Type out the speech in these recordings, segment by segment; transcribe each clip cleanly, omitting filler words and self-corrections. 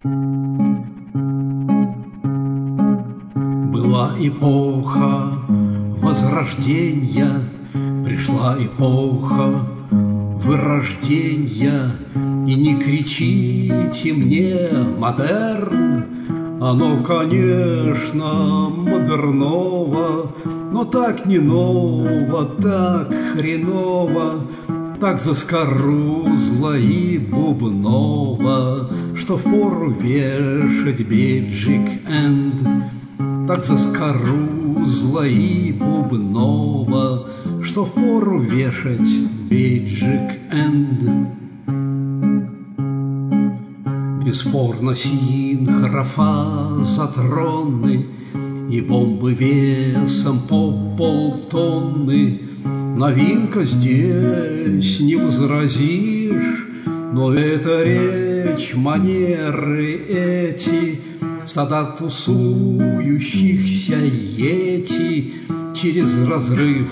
Была эпоха возрождения, пришла эпоха вырождения. И не кричите мне модерн, оно, конечно, модерново, но так не ново, так хреново, так заскорузло и бубново, что впору вешать бейджик энд. Так заскорузло и бубново, что впору вешать бейджик энд. Бесспорно синхрофа за троны и бомбы весом по полтонны. Новинка здесь не возразишь, но это речь, манеры эти, стада тусующихся йети через разрыв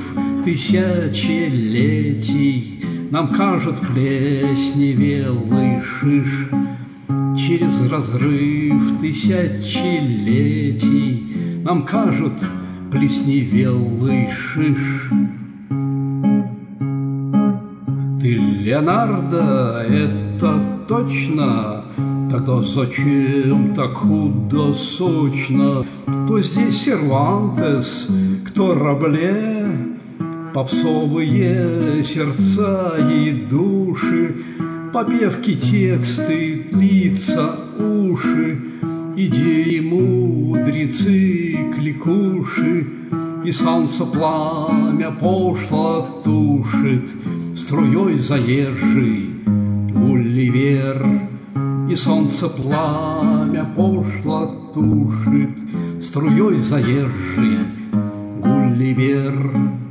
тысячелетий нам кажут плесневелый шиш. Через разрыв тысячелетий нам кажут плесневелый шиш. Ты Леонардо, это точно? Тогда зачем так худосочно? То здесь Сервантес, кто Рабле, попсовые сердца и души, попевки, тексты, лица, уши, идеи, мудрецы, кликуши, и солнце пламя пошло тушит струей заезжий Гулливер. И солнце пламя пошло тушит струей заезжий Гулливер.